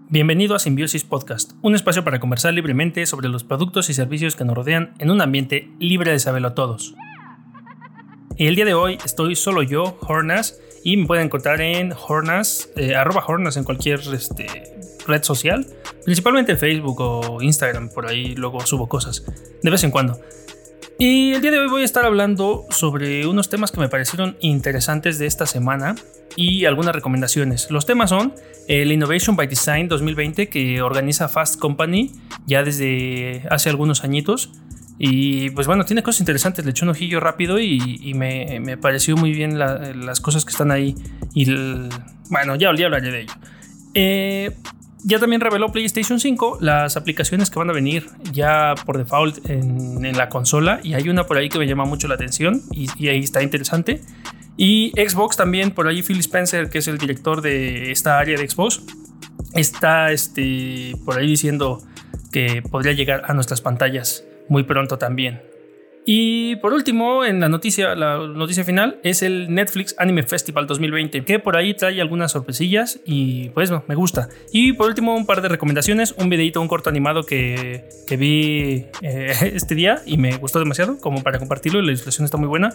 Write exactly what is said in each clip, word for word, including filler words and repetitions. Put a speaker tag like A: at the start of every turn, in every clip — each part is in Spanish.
A: Bienvenido a Simbiosis Podcast, un espacio para conversar libremente sobre los productos y servicios que nos rodean en un ambiente libre de saberlo todos. Y el día de hoy estoy solo yo, Hornas, y me pueden encontrar en Hornas, eh, arroba Hornas en cualquier este, red social, principalmente Facebook o Instagram, por ahí luego subo cosas, de vez en cuando. Y el día de hoy voy a estar hablando sobre unos temas que me parecieron interesantes de esta semana y algunas recomendaciones. Los temas son el Innovation by Design dos mil veinte que organiza Fast Company ya desde hace algunos añitos. Y pues bueno, tiene cosas interesantes, le eché un ojillo rápido y, y me, me pareció muy bien la, las cosas que están ahí. Y el, bueno, ya, ya hablaré de ello. Eh... Ya también reveló PlayStation cinco las aplicaciones que van a venir ya por default en, en la consola, y hay una por ahí que me llama mucho la atención y, y ahí está interesante. Y Xbox también, por ahí Phil Spencer, que es el director de esta área de Xbox, está este, por ahí diciendo que podría llegar a nuestras pantallas muy pronto también. Y por último, en la noticia, la noticia final es el Netflix Anime Festival dos mil veinte, que por ahí trae algunas sorpresillas y pues me gusta. Y por último, un par de recomendaciones, un videito, un corto animado que, que vi eh, este día y me gustó demasiado como para compartirlo, la ilustración está muy buena.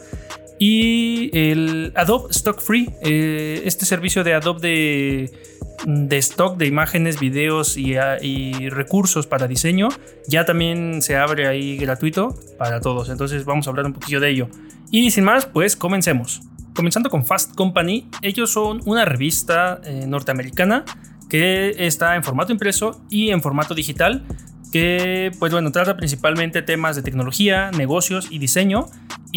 A: Y el Adobe Stock Free, eh, este servicio de Adobe de... de stock de imágenes, videos y, y recursos para diseño, ya también se abre ahí gratuito para todos. Entonces vamos a hablar un poquillo de ello. Y sin más, pues comencemos. Comenzando con Fast Company, ellos son una revista eh, norteamericana que está en formato impreso y en formato digital, que pues bueno, trata principalmente temas de tecnología, negocios y diseño,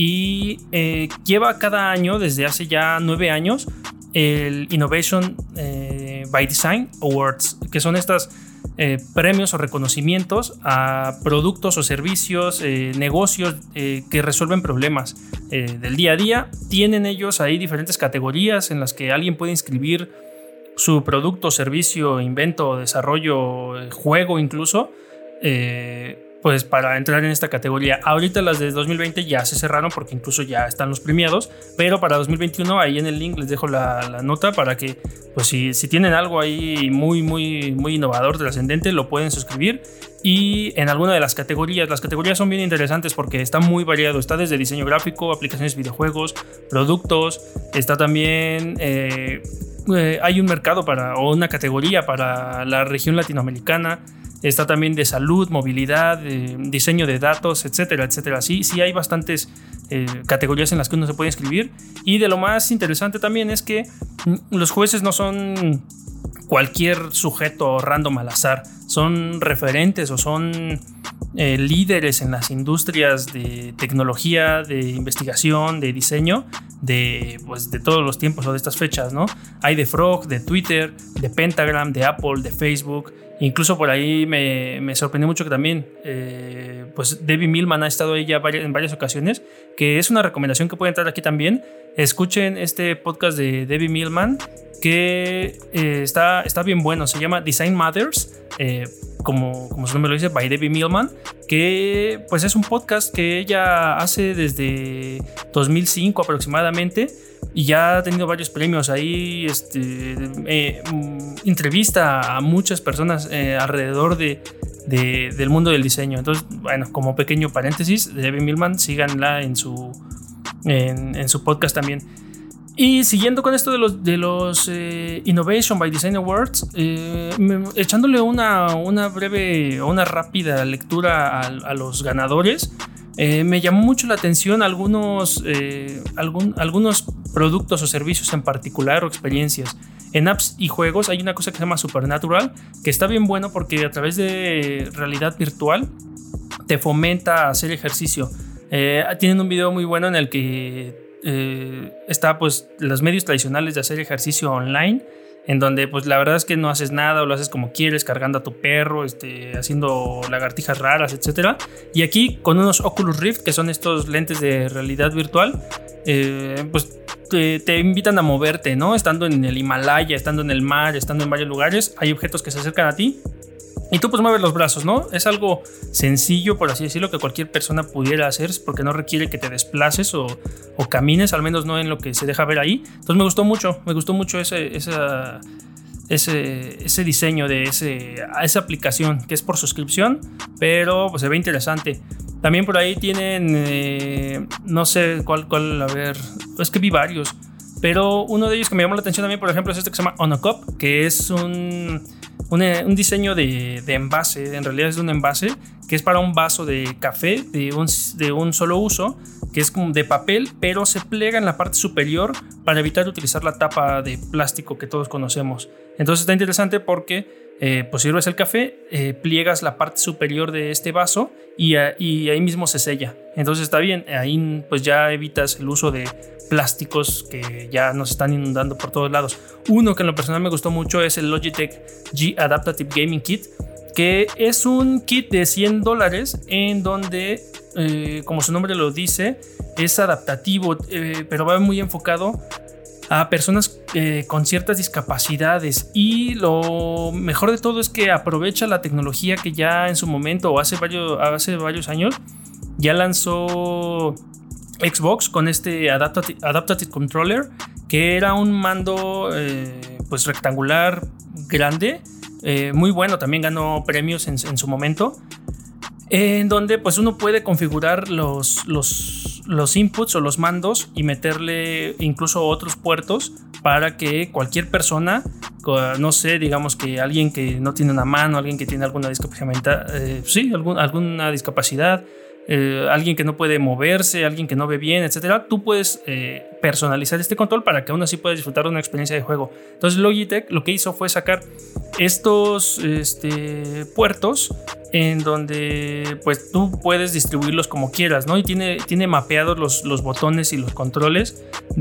A: y eh, lleva cada año, desde hace ya nueve años, el Innovation eh, by Design Awards, que son estos eh, premios o reconocimientos a productos o servicios, eh, negocios eh, que resuelven problemas eh, del día a día. Tienen ellos ahí diferentes categorías en las que alguien puede inscribir su producto, servicio, invento, desarrollo, eh, juego incluso, eh, pues para entrar en esta categoría. Ahorita las de dos mil veinte ya se cerraron porque incluso ya están los premiados, pero para dos mil veintiuno ahí en el link les dejo la, la nota para que pues si, si tienen algo ahí muy muy muy innovador, trascendente, lo pueden suscribir. Y en alguna de las categorías, las categorías son bien interesantes porque está muy variado, está desde diseño gráfico, aplicaciones de videojuegos, productos, está también eh, eh, hay un mercado para o una categoría para la región latinoamericana. Está también de salud, movilidad, eh, diseño de datos, etcétera, etcétera. Sí, sí hay bastantes eh, categorías en las que uno se puede inscribir. Y de lo más interesante también es que los jueces no son cualquier sujeto random al azar. Son referentes o son eh, líderes en las industrias de tecnología, de investigación, de diseño, de, pues, de todos los tiempos o de estas fechas, ¿no? Hay de Frog, de Twitter, de Pentagram, de Apple, de Facebook. Incluso por ahí me, me sorprendió mucho que también eh, pues Debbie Millman ha estado ahí ya varias, en varias ocasiones, que es una recomendación que puede entrar aquí también. Escuchen este podcast de Debbie Millman que eh, está, está bien bueno, se llama Design Matters, eh, como, como su nombre lo dice, by Debbie Millman, que pues es un podcast que ella hace desde dos mil cinco aproximadamente y ya ha tenido varios premios ahí. Este, eh, entrevista a muchas personas eh, alrededor de, de, del mundo del diseño. Entonces, bueno, como pequeño paréntesis, Debbie Millman, síganla en su, en, en su podcast también. Y siguiendo con esto de los, de los eh, Innovation by Design Awards, eh, me, echándole una, una breve o una rápida lectura a, a los ganadores, eh, me llamó mucho la atención algunos, eh, algún, algunos productos o servicios en particular o experiencias. En apps y juegos hay una cosa que se llama Supernatural, que está bien bueno porque a través de realidad virtual te fomenta a hacer ejercicio. Eh, tienen un video muy bueno en el que Eh, está pues los medios tradicionales de hacer ejercicio online, en donde pues la verdad es que no haces nada o lo haces como quieres, cargando a tu perro, este, haciendo lagartijas raras, etcétera. Y aquí con unos Oculus Rift, que son estos lentes de realidad virtual, eh, pues te, te invitan a moverte, ¿no? Estando en el Himalaya, estando en el mar, estando en varios lugares, hay objetos que se acercan a ti y tú pues mueves los brazos, ¿no? Es algo sencillo, por así decirlo, que cualquier persona pudiera hacer porque no requiere que te desplaces o, o camines, al menos no en lo que se deja ver ahí. Entonces me gustó mucho, me gustó mucho ese, esa, ese, ese diseño de ese, esa aplicación que es por suscripción, pero pues se ve interesante. También por ahí tienen, eh, no sé cuál, cuál, a ver, es que vi varios, pero uno de ellos que me llamó la atención también, por ejemplo, es este que se llama On a Cup, que es un, un, un diseño de, de envase, en realidad es de un envase, que es para un vaso de café de un, de un solo uso, que es como de papel, pero se plega en la parte superior para evitar utilizar la tapa de plástico que todos conocemos. Entonces está interesante porque eh, pues sirves el café, eh, pliegas la parte superior de este vaso y, a, y ahí mismo se sella. Entonces está bien, ahí pues ya evitas el uso de plásticos que ya nos están inundando por todos lados. Uno que en lo personal me gustó mucho es el Logitech G Adaptative Gaming Kit, que es un kit de cien dólares en donde, eh, como su nombre lo dice, es adaptativo, eh, pero va muy enfocado a personas eh, con ciertas discapacidades, y lo mejor de todo es que aprovecha la tecnología que ya en su momento o hace varios, hace varios años ya lanzó Xbox con este Adaptative, Adaptative Controller, que era un mando eh, pues rectangular grande, eh, muy bueno, también ganó premios en, en su momento, en donde pues uno puede configurar los, los, los inputs o los mandos y meterle incluso otros puertos para que cualquier persona, no sé, digamos que alguien que no tiene una mano, alguien que tiene alguna discapacidad, eh, sí, algún, alguna discapacidad, eh, alguien que no puede moverse, alguien que no ve bien, etcétera, tú puedes eh, personalizar este control para que aún así puedas disfrutar de una experiencia de juego. Entonces Logitech lo que hizo fue sacar estos este, puertos en donde pues tú puedes distribuirlos como quieras, ¿no? Y tiene, tiene mapeados los, los botones y los controles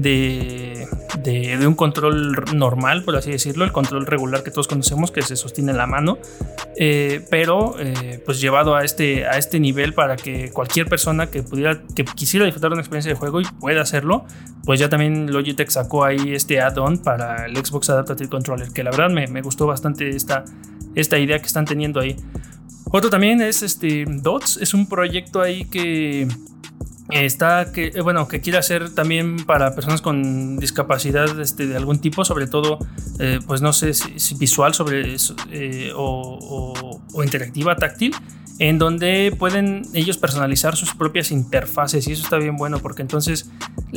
A: de, de, de un control normal, por así decirlo, el control regular que todos conocemos, que se sostiene en la mano, eh, pero eh, pues llevado a este, a este nivel para que cualquier persona que pudiera, que quisiera disfrutar de una experiencia de juego y pueda hacerlo, pues ya también Logitech sacó ahí este add-on para el Xbox Adaptative Controller, que la verdad me, me gustó bastante esta, esta idea que están teniendo ahí. Otro también es este Dots, es un proyecto ahí que está, que, bueno, que quiere hacer también para personas con discapacidad este, de algún tipo, sobre todo, eh, pues no sé si, si visual sobre, eh, o, o, o interactiva, táctil, en donde pueden ellos personalizar sus propias interfaces, y eso está bien bueno porque entonces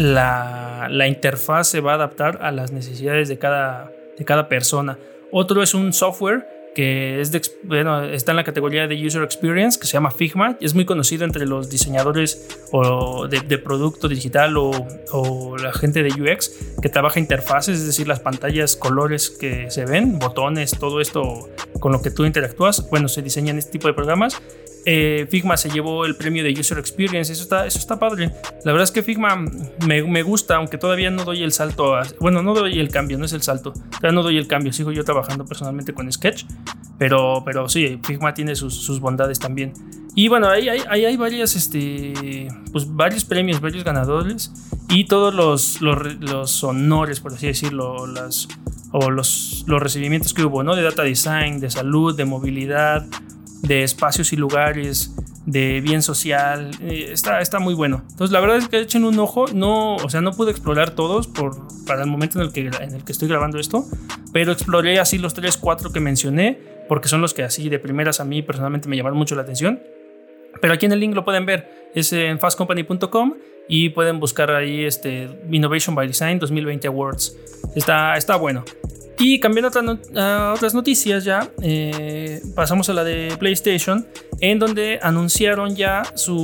A: la, la interfaz se va a adaptar a las necesidades de cada, de cada persona. Otro es un software que es de, bueno, está en la categoría de User Experience, que se llama Figma, y es muy conocido entre los diseñadores o de, de producto digital o, o la gente de U X que trabaja interfaces, es decir, las pantallas, colores que se ven, botones, todo esto con lo que tú interactúas. Bueno, se diseñan este tipo de programas. Eh, Figma se llevó el premio de User Experience, eso está, eso está padre. La verdad es que Figma me, me gusta, aunque todavía no doy el salto a, bueno, no doy el cambio, no es el salto, todavía no doy el cambio, sigo yo trabajando personalmente con Sketch, pero, pero sí, Figma tiene sus, sus bondades también. Y bueno, ahí hay, hay, hay varias, este, pues varios premios, varios ganadores, y todos los, los, los honores, por así decirlo, las, o los, los recibimientos que hubo, ¿no? De data design, de salud, de movilidad, de espacios y lugares, de bien social, eh, está, está muy bueno. Entonces la verdad es que echen un ojo. No, o sea, no pude explorar todos por, para el momento en el, que, en el que estoy grabando esto, pero exploré así los tres, cuatro que mencioné, porque son los que así de primeras a mí personalmente me llamaron mucho la atención. Pero aquí en el link lo pueden ver, es en fast company punto com, y pueden buscar ahí este Innovation by Design dos mil veinte Awards. Está, está bueno. Y cambiando a, otra, a otras noticias ya, eh, pasamos a la de PlayStation, en donde anunciaron ya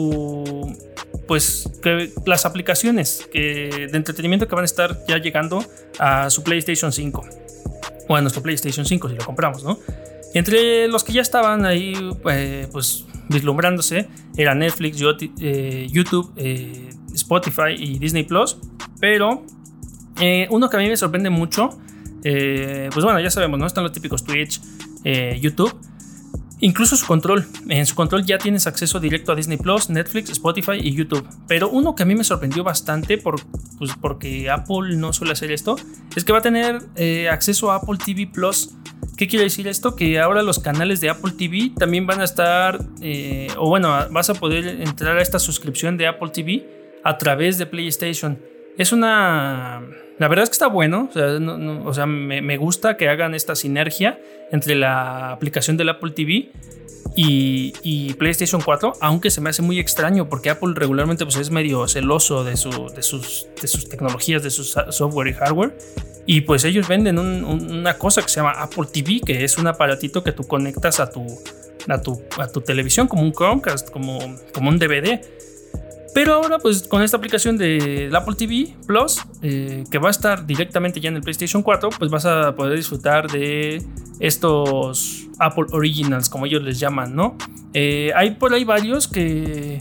A: su, pues, que las aplicaciones que, de entretenimiento que van a estar ya llegando a su PlayStation cinco, o a nuestro PlayStation cinco si lo compramos, ¿no? Entre los que ya estaban ahí, eh, pues, vislumbrándose, era Netflix, YouTube, eh, Spotify y Disney Plus, pero eh, uno que a mí me sorprende mucho, Eh, pues bueno, ya sabemos, ¿no? Están los típicos Twitch, eh, YouTube, incluso su control. En su control ya tienes acceso directo a Disney Plus, Netflix, Spotify y YouTube. Pero uno que a mí me sorprendió bastante, por, pues porque Apple no suele hacer esto, es que va a tener eh, acceso a Apple T V Plus. ¿Qué quiere decir esto? Que ahora los canales de Apple T V también van a estar, eh, o bueno, vas a poder entrar a esta suscripción de Apple T V a través de PlayStation. Es una... La verdad es que está bueno, o sea, no, no, o sea me, me gusta que hagan esta sinergia entre la aplicación del Apple T V y, y PlayStation cuatro, aunque se me hace muy extraño porque Apple regularmente pues, es medio celoso de, su, de, sus, de sus tecnologías, de su software y hardware. Y pues ellos venden un, un, una cosa que se llama Apple T V, que es un aparatito que tú conectas a tu, a tu, a tu televisión como un Chromecast, como, como un D V D. Pero ahora pues con esta aplicación de Apple T V Plus, eh, que va a estar directamente ya en el PlayStation cuatro, pues vas a poder disfrutar de estos Apple Originals, como ellos les llaman, ¿no? Eh, hay por ahí varios que,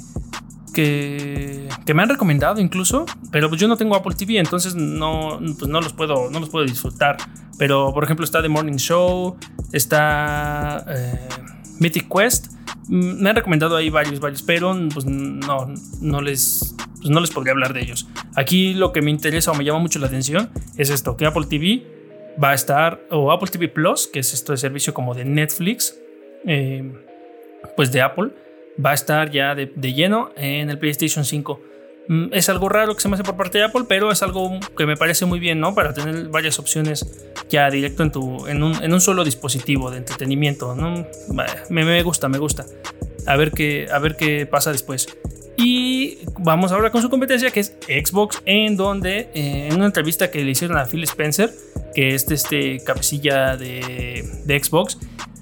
A: que, que me han recomendado incluso, pero pues yo no tengo Apple T V, entonces no, pues no, los puedo, no los puedo disfrutar. Pero por ejemplo está The Morning Show, está eh, Mythic Quest. Me han recomendado ahí varios, varios, pero pues no, no, les, pues no les podría hablar de ellos. Aquí lo que me interesa o me llama mucho la atención es esto, que Apple T V va a estar, o Apple T V Plus, que es esto de servicio como de Netflix, eh, pues de Apple, va a estar ya de, de lleno en el PlayStation cinco. Es algo raro que se me hace por parte de Apple, pero es algo que me parece muy bien, ¿no? Para tener varias opciones ya directo en, tu, en, un, en un solo dispositivo de entretenimiento, ¿no? Me, me gusta, me gusta. A ver qué, a ver qué pasa después. Y vamos ahora con su competencia, que es Xbox, en donde eh, en una entrevista que le hicieron a Phil Spencer, que es este cabecilla de, de Xbox,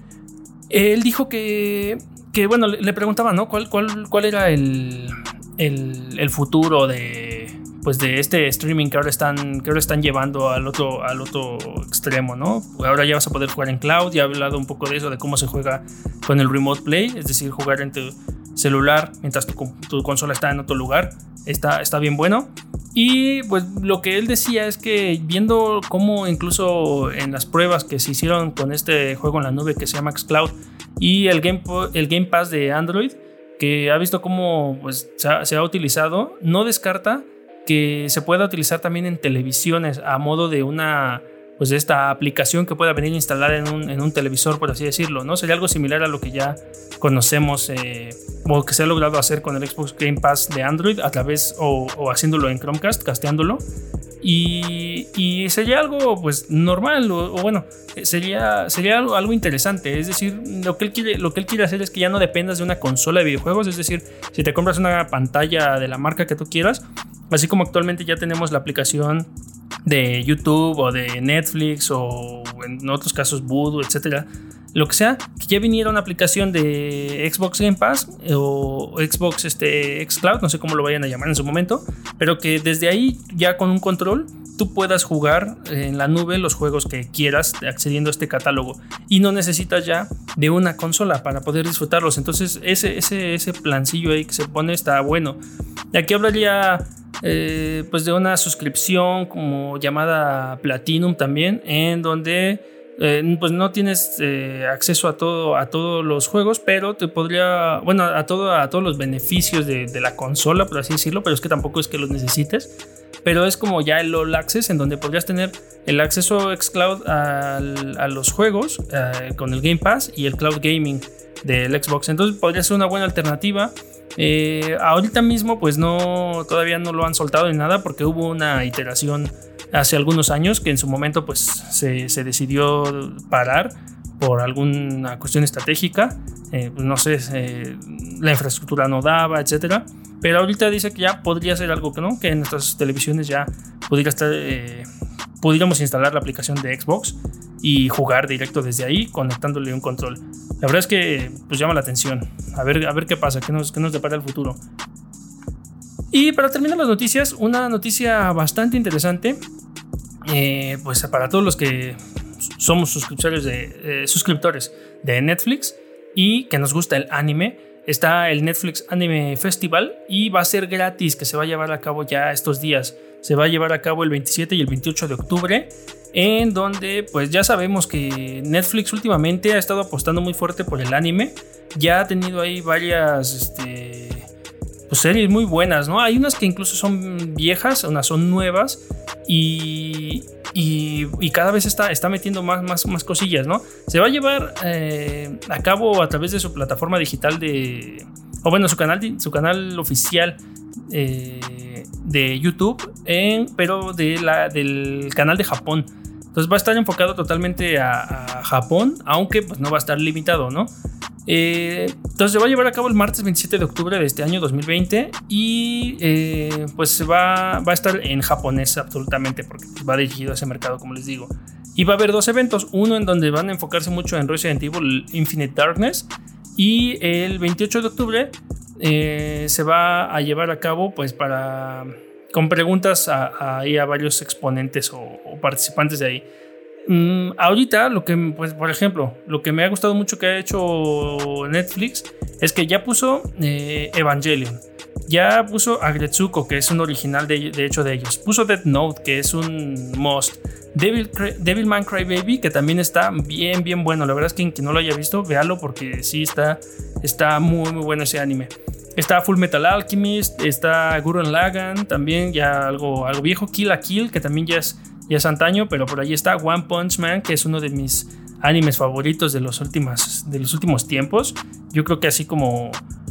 A: él dijo que, que bueno, le, le preguntaba, ¿no? ¿Cuál, cuál, cuál era el... El, el futuro de, pues de este streaming que ahora están, que ahora están llevando al otro, al otro extremo, ¿no? Ahora ya vas a poder jugar en cloud. Ya he hablado un poco de eso, de cómo se juega con el Remote Play, es decir, jugar en tu celular mientras tu, tu consola está en otro lugar. Está, está bien bueno. Y pues lo que él decía es que viendo cómo incluso en las pruebas que se hicieron con este juego en la nube que se llama xCloud y el Game, el Game Pass de Android, que ha visto cómo pues, se, ha, se ha utilizado, no descarta que se pueda utilizar también en televisiones a modo de una, pues de esta aplicación que pueda venir instalada en un, en un televisor, por así decirlo, ¿no? Sería algo similar a lo que ya conocemos eh, o que se ha logrado hacer con el Xbox Game Pass de Android a través o, o haciéndolo en Chromecast, casteándolo. Y, y sería algo pues normal o, o bueno, sería, sería algo, algo interesante. Es decir, lo que, él quiere, lo que él quiere hacer es que ya no dependas de una consola de videojuegos. Es decir, si te compras una pantalla de la marca que tú quieras, así como actualmente ya tenemos la aplicación de YouTube o de Netflix o en otros casos Vudu, etcétera, lo que sea, que ya viniera una aplicación de Xbox Game Pass o Xbox este, xCloud, no sé cómo lo vayan a llamar en su momento, pero que desde ahí ya con un control tú puedas jugar en la nube los juegos que quieras accediendo a este catálogo y no necesitas ya de una consola para poder disfrutarlos. Entonces ese, ese, ese plancillo ahí que se pone está bueno. Y aquí hablaría eh, pues de una suscripción como llamada Platinum también, en donde Eh, pues no tienes eh, acceso a todo a todos los juegos, pero te podría, bueno, a todo a todos los beneficios de, de la consola, por así decirlo, pero es que tampoco es que los necesites, pero es como ya el All Access, en donde podrías tener el acceso xCloud a, a los juegos eh, con el Game Pass y el Cloud Gaming del Xbox. Entonces podría ser una buena alternativa. Eh, ahorita mismo pues no, todavía no lo han soltado ni nada, porque hubo una iteración hace algunos años que en su momento pues se, se decidió parar por alguna cuestión estratégica, eh, no sé, eh, la infraestructura no daba, etcétera, pero ahorita dice que ya podría ser algo que no, que en nuestras televisiones ya pudiera estar, eh, pudiéramos instalar la aplicación de Xbox y jugar directo desde ahí conectándole un control. La verdad es que pues llama la atención, a ver, a ver qué pasa, qué nos, qué nos depara el futuro. Y para terminar las noticias, una noticia bastante interesante, eh, pues para todos los que somos suscriptores de, eh, suscriptores de Netflix y que nos gusta el anime, está el Netflix Anime Festival y va a ser gratis, que se va a llevar a cabo ya estos días. Se va a llevar a cabo el veintisiete y el veintiocho de octubre, en donde pues ya sabemos que Netflix últimamente ha estado apostando muy fuerte por el anime. Ya ha tenido ahí varias este, pues series muy buenas, ¿no? Hay unas que incluso son viejas, unas son nuevas y, y, y cada vez está, está metiendo más, más, más cosillas, ¿no? Se va a llevar eh, a cabo a través de su plataforma digital de... o bueno, su canal, su canal oficial eh, de YouTube, en, pero de la, del canal de Japón. Entonces va a estar enfocado totalmente a, a Japón, aunque pues no va a estar limitado, ¿no? Eh, entonces se va a llevar a cabo el martes veintisiete de octubre de este año dos mil veinte y eh, pues va, va a estar en japonés absolutamente, porque va dirigido a ese mercado, como les digo. Y va a haber dos eventos, uno en donde van a enfocarse mucho en Resident Evil Infinite Darkness, y el veintiocho de octubre eh, se va a llevar a cabo pues para... con preguntas a, a, a varios exponentes o, o participantes de ahí. Mm, ahorita, lo que, pues, por ejemplo, lo que me ha gustado mucho que ha hecho Netflix es que ya puso eh, Evangelion, ya puso Agretsuko, que es un original de, de hecho de ellos, puso Death Note, que es un must, Devil, Devilman Crybaby, que también está bien, bien bueno. La verdad es que quien no lo haya visto, véalo, porque sí está, está muy, muy bueno ese anime. Está Full Metal Alchemist, está Gurren Lagann, también ya algo, algo viejo, Kill la Kill, que también ya es, ya es antaño, pero por ahí está One Punch Man, que es uno de mis animes favoritos de los, últimas, de los últimos tiempos. Yo creo que así como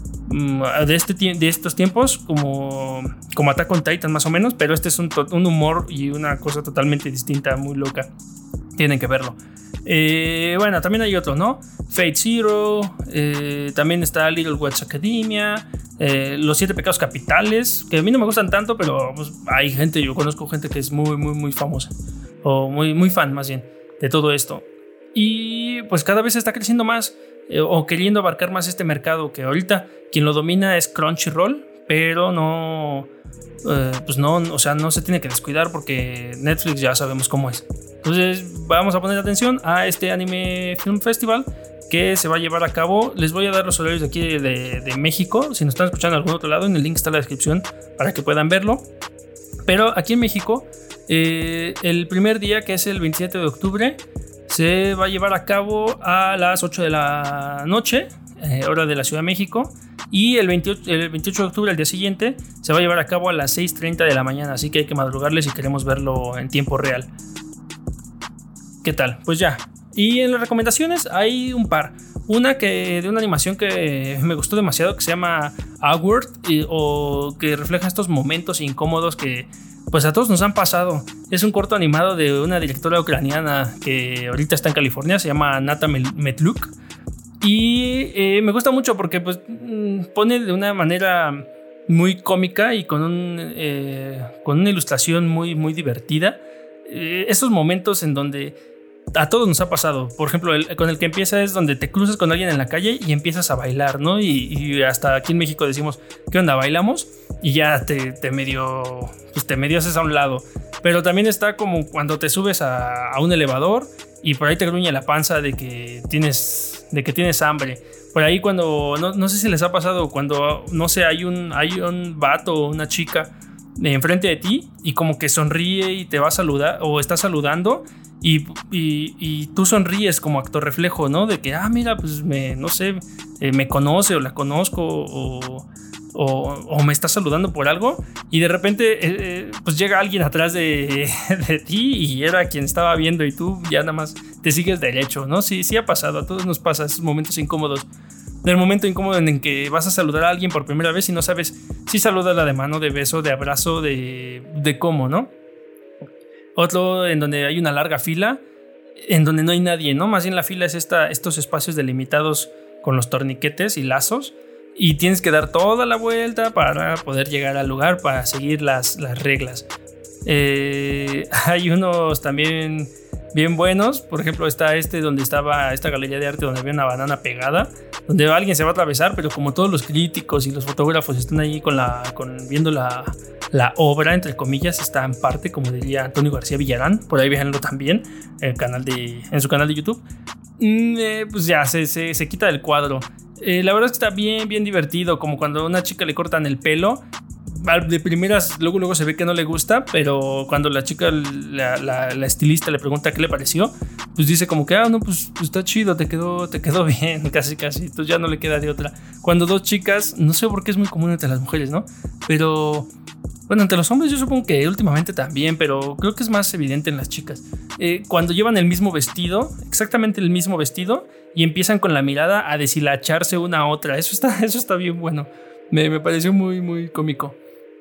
A: de, este, de estos tiempos, como, como Attack on Titan más o menos, pero este es un, un humor y una cosa totalmente distinta, muy loca. Tienen que verlo. Eh, bueno, también hay otro, ¿no? Fate Zero, eh, también está Little Witch Academia, eh, Los Siete Pecados Capitales, que a mí no me gustan tanto, pero pues, hay gente, yo conozco gente que es muy, muy, muy famosa, o muy, muy fan más bien, de todo esto. Y pues cada vez está creciendo más, eh, o queriendo abarcar más este mercado, que ahorita quien lo domina es Crunchyroll, pero no... Uh, pues no, o sea, no se tiene que descuidar, porque Netflix ya sabemos cómo es. Entonces vamos a poner atención a este Anime Film Festival que se va a llevar a cabo. Les voy a dar los horarios de aquí de, de, de México. Si nos están escuchando en algún otro lado, en el link está en la descripción para que puedan verlo. Pero aquí en México, eh, el primer día, que es el veintisiete de octubre, se va a llevar a cabo a las ocho de la noche, eh, hora de la Ciudad de México. Y el veintiocho, el veintiocho de octubre, el día siguiente, se va a llevar a cabo a las seis treinta de la mañana. Así que hay que madrugarle si queremos verlo en tiempo real. ¿Qué tal? Pues ya. Y en las recomendaciones hay un par. Una que de una animación que me gustó demasiado, que se llama Awkward, y, o que refleja estos momentos incómodos que pues a todos nos han pasado. Es un corto animado de una directora ucraniana que ahorita está en California. Se llama Nata Metluk. Y eh, me gusta mucho porque pues, pone de una manera muy cómica y con, un, eh, con una ilustración muy, muy divertida eh, esos momentos en donde a todos nos ha pasado. Por ejemplo, el, con el que empieza es donde te cruzas con alguien en la calle y empiezas a bailar, ¿no? Y, y hasta aquí en México decimos, ¿qué onda? ¿Bailamos? Y ya te, te medio pues te medio haces a un lado. Pero también está como cuando te subes a, a un elevador y por ahí te gruñe la panza de que tienes, de que tienes hambre. Por ahí cuando, no, no sé si les ha pasado, cuando, no sé, hay un, hay un vato o una chica enfrente de ti y como que sonríe y te va a saludar o está saludando y, y, y tú sonríes como actor reflejo, ¿no? De que, ah, mira, pues me, no sé, eh, me conoce o la conozco o... O, o me está saludando por algo y de repente eh, eh, pues llega alguien atrás de, de ti y era quien estaba viendo y tú ya nada más te sigues derecho, ¿no? Sí, sí ha pasado, a todos nos pasa esos momentos incómodos. Del momento incómodo en el que vas a saludar a alguien por primera vez y no sabes si saludarla de mano, de beso, de abrazo, de, de cómo, ¿no? Otro en donde hay una larga fila, en donde no hay nadie, ¿no? Más bien la fila es esta, estos espacios delimitados con los torniquetes y lazos. Y tienes que dar toda la vuelta para poder llegar al lugar, para seguir las, las reglas. Eh, hay unos también bien buenos. Por ejemplo, está este donde estaba esta galería de arte donde había una banana pegada, donde alguien se va a atravesar, pero como todos los críticos y los fotógrafos están ahí con la, con, viendo la, la obra, entre comillas, está en parte, como diría Antonio García Villarán. Por ahí véanlo también el canal de, en su canal de YouTube. Eh, pues ya se, se, se quita del cuadro. Eh, la verdad es que está bien, bien divertido. Como cuando a una chica le cortan el pelo. De primeras, luego, luego se ve que no le gusta. Pero cuando la chica, la, la, la estilista le pregunta qué le pareció, pues dice como que, ah, no, pues, pues está chido, te quedó, te quedó bien, casi, casi. Entonces ya no le queda de otra. Cuando dos chicas, no sé por qué es muy común entre las mujeres, ¿no? Pero... bueno, entre los hombres yo supongo que últimamente también, pero creo que es más evidente en las chicas. Eh, cuando llevan el mismo vestido, exactamente el mismo vestido, y empiezan con la mirada a deshilacharse una a otra. Eso está, eso está bien bueno. Me, me pareció muy, muy cómico.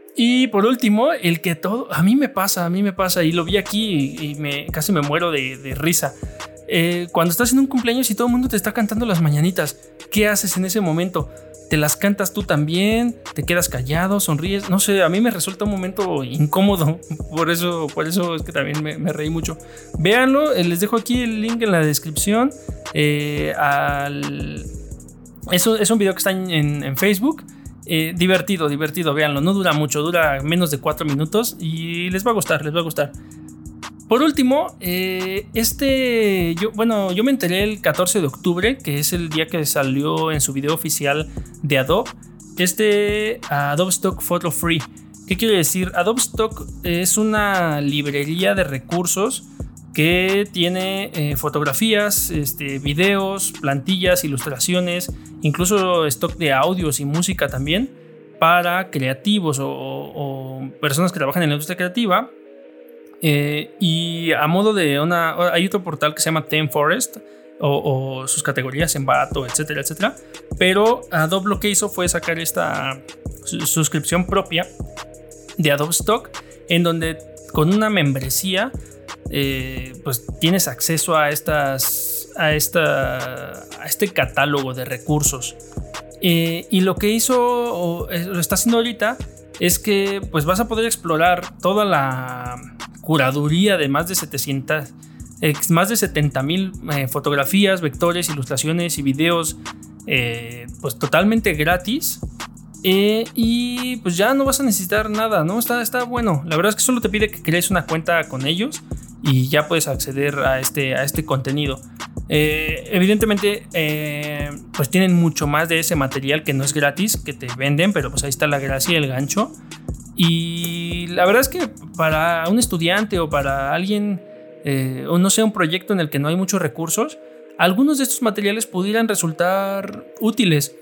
A: Y por último, el que todo, a mí me pasa, a mí me pasa, y lo vi aquí y, y me, casi me muero de, de risa. Eh, cuando estás en un cumpleaños y todo el mundo te está cantando las mañanitas, ¿qué haces en ese momento? ¿Te las cantas tú también? ¿Te quedas callado? ¿Sonríes? No sé, a mí me resulta un momento incómodo. Por eso, por eso es que también me, me reí mucho. Véanlo, eh, les dejo aquí el link en la descripción. Eh, al... es, un, es un video que está en, en, en Facebook. Eh, divertido, divertido, véanlo. No dura mucho, dura menos de cuatro minutos y les va a gustar, les va a gustar. Por último, eh, este, yo, bueno, yo me enteré el catorce de octubre, que es el día que salió en su video oficial de Adobe, este Adobe Stock Photo Free. ¿Qué quiere decir? Adobe Stock es una librería de recursos que tiene eh, fotografías, este, videos, plantillas, ilustraciones, incluso stock de audios y música también para creativos o, o, o personas que trabajan en la industria creativa. Eh, y a modo de una, hay otro portal que se llama ThemeForest o, o sus categorías en barato, etcétera, etcétera. Pero Adobe lo que hizo fue sacar esta su, suscripción propia de Adobe Stock, en donde con una membresía eh, pues tienes acceso a estas a esta a este catálogo de recursos. Eh, y lo que hizo o lo está haciendo ahorita es que pues vas a poder explorar toda la curaduría de más de setecientas, eh, más de setenta mil eh, fotografías, vectores, ilustraciones y videos, eh, pues totalmente gratis. Eh, y pues ya no vas a necesitar nada, ¿no? Está, está bueno. La verdad es que solo te pide que crees una cuenta con ellos y ya puedes acceder a este, a este contenido. Eh, evidentemente, eh, pues tienen mucho más de ese material que no es gratis, que te venden, pero pues ahí está la gracia y el gancho. Y la verdad es que para un estudiante o para alguien, eh, o no sé, un proyecto en el que no hay muchos recursos, algunos de estos materiales pudieran resultar útiles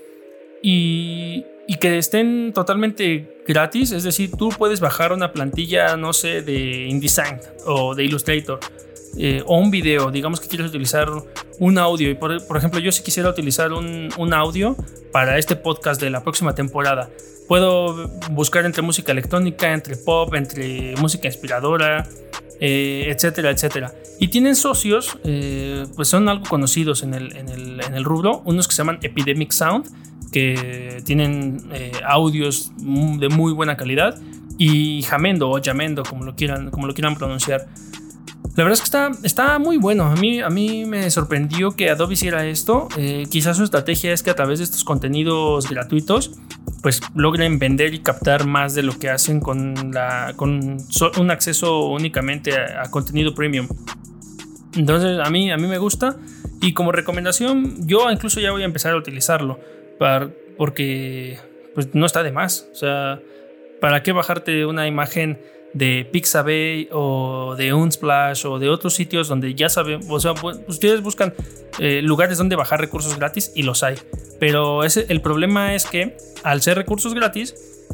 A: y, y que estén totalmente gratis. Es decir, tú puedes bajar una plantilla, no sé, de InDesign o de Illustrator, eh, o un video. Digamos que quieres utilizar un audio y por, por ejemplo yo si quisiera utilizar un, un audio para este podcast de la próxima temporada, puedo buscar entre música electrónica, entre pop, entre música inspiradora, eh, etcétera, etcétera. Y tienen socios, eh, pues son algo conocidos en el, en, el, en el rubro, unos que se llaman Epidemic Sound, que tienen eh, audios de muy buena calidad, y Jamendo o Jamendo, como lo quieran, como lo quieran pronunciar. La verdad es que está, está muy bueno. A mí, a mí me sorprendió que Adobe hiciera esto. Eh, quizás su estrategia es que a través de estos contenidos gratuitos pues logren vender y captar más de lo que hacen con, la, con un acceso únicamente a, a contenido premium. Entonces a mí, a mí me gusta, y como recomendación yo incluso ya voy a empezar a utilizarlo para, porque pues no está de más. O sea, ¿para qué bajarte una imagen de Pixabay o de Unsplash o de otros sitios donde ya saben? O sea, ustedes buscan eh, lugares donde bajar recursos gratis y los hay, pero ese, el problema es que al ser recursos gratis,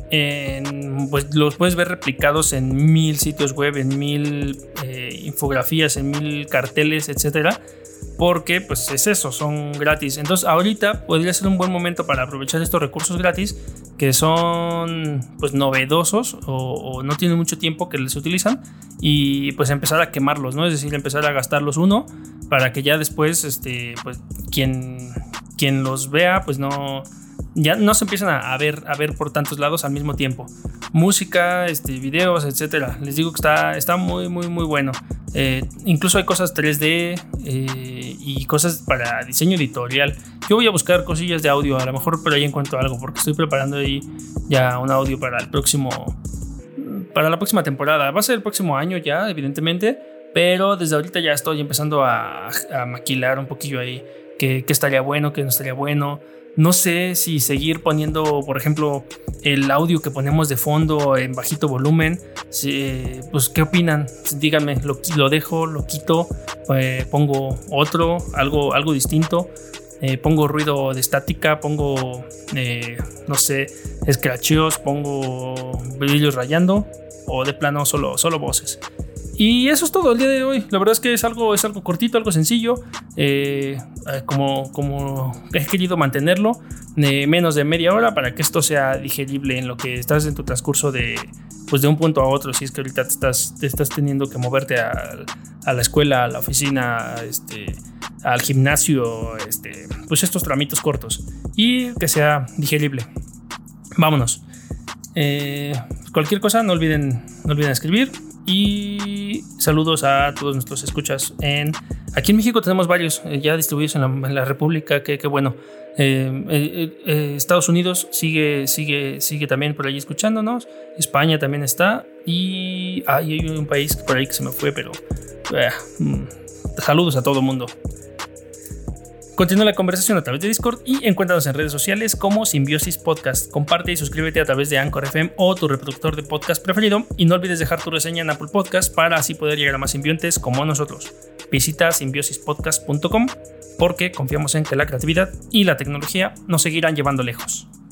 A: en, pues los puedes ver replicados en mil sitios web, en mil eh, infografías, en mil carteles, etcétera, porque pues es eso, son gratis. Entonces ahorita podría ser un buen momento para aprovechar estos recursos gratis que son pues novedosos o, o no tienen mucho tiempo que les utilizan, y pues empezar a quemarlos, ¿no? Es decir, empezar a gastarlos uno para que ya después este, pues quien, quien los vea pues no, ya no se empiezan a, a, ver, a ver por tantos lados al mismo tiempo. Música, este, videos, etcétera. Les digo que está, está muy muy muy bueno. Eh, incluso hay cosas tres D eh, y cosas para diseño editorial. Yo voy a buscar cosillas de audio, a lo mejor por ahí encuentro algo, porque estoy preparando ahí ya un audio para el próximo, para la próxima temporada. Va a ser el próximo año ya, evidentemente, pero desde ahorita ya estoy empezando a, a maquilar un poquillo ahí qué estaría bueno, qué no estaría bueno. No sé si seguir poniendo, por ejemplo, el audio que ponemos de fondo en bajito volumen. Si, pues, ¿qué opinan? Díganme, lo, lo dejo, lo quito, eh, pongo otro, algo, algo distinto. Eh, pongo ruido de estática, pongo, eh, no sé, scratcheos, pongo brillos rayando, o de plano solo, solo voces. Y eso es todo el día de hoy. La verdad es que es algo, es algo cortito, algo sencillo. Eh, como, como he querido mantenerlo, eh, menos de media hora para que esto sea digerible en lo que estás en tu transcurso de, pues de un punto a otro. Si es que ahorita te estás, te estás teniendo que moverte a, a la escuela, a la oficina, este, al gimnasio, este, pues estos tramitos cortos. Y que sea digerible. Vámonos. Eh, cualquier cosa, no olviden, no olviden escribir. Y saludos a todos nuestros escuchas. En, aquí en México tenemos varios eh, ya distribuidos en la, en la República. Que, que bueno. Eh, eh, eh, Estados Unidos sigue, sigue, sigue también por allí escuchándonos. España también está. Y ah, hay un país por ahí que se me fue, pero eh, saludos a todo el mundo. Continúa la conversación a través de Discord y encuéntranos en redes sociales como Simbiosis Podcast. Comparte y suscríbete a través de Anchor F M o tu reproductor de podcast preferido y no olvides dejar tu reseña en Apple Podcast para así poder llegar a más simbiontes como nosotros. Visita simbiosis podcast punto com porque confiamos en que la creatividad y la tecnología nos seguirán llevando lejos.